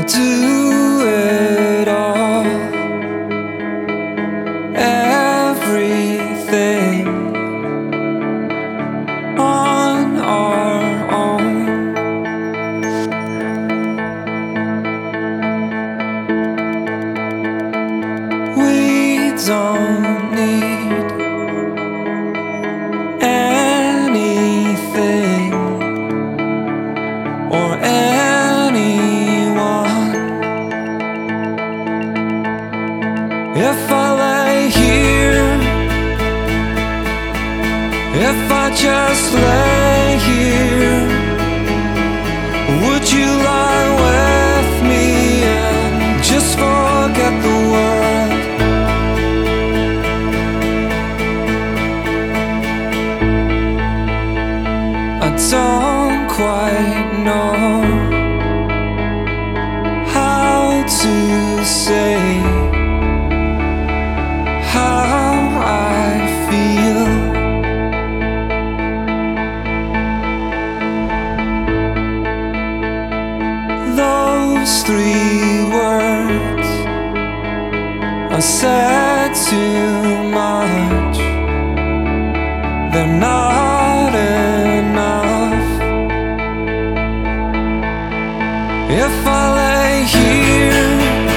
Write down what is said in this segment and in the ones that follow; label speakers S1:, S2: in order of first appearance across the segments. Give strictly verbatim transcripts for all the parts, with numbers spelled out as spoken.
S1: do it all, everything on our own. We don't need anything or anyone. If I lay here, if I just lay here, would you lie with me and just forget the world? I don't quite know how to say how I feel. Those three words I said too much. They're not enough. If I lay here,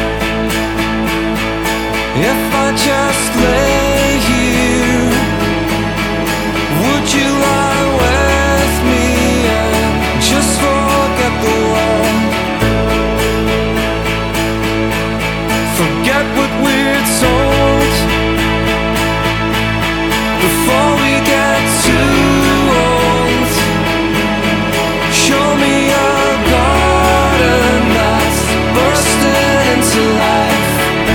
S1: if I just lay here, would you lie with me and just forget the world? Forget what we're told before we get too old. Show me a garden that's bursting into life.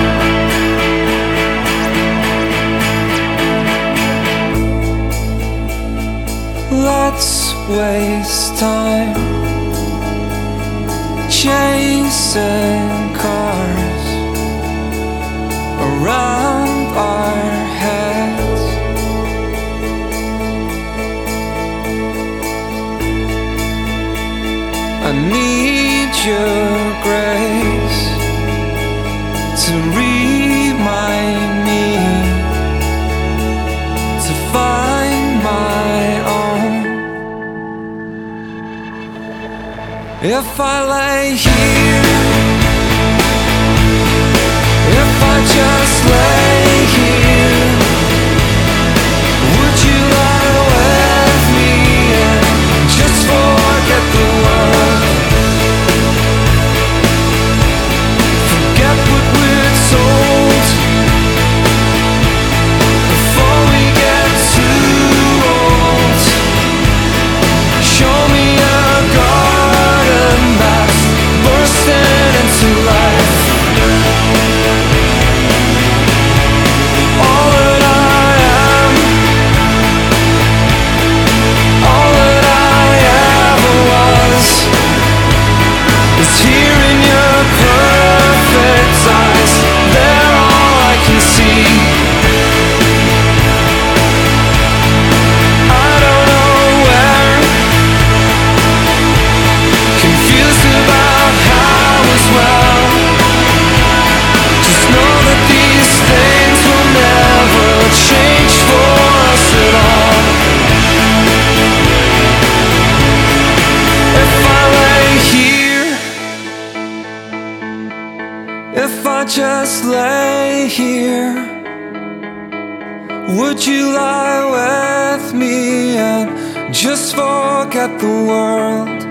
S1: Let's waste time chasing cars around our heads. I need your grace to remind me to find my own. If I lay here, if I just lay here, would you lie with me and just forget the world? Forget what we're told before we get too old. Show me a garden that's bursting into life. All that I am, all that I ever was, is here in your perfect eyes. They're all I can see. I don't know where, confused about how as well. Just know that these things will never change for us at all. If I lay here, if I just lay here, would you lie with me and just forget the world?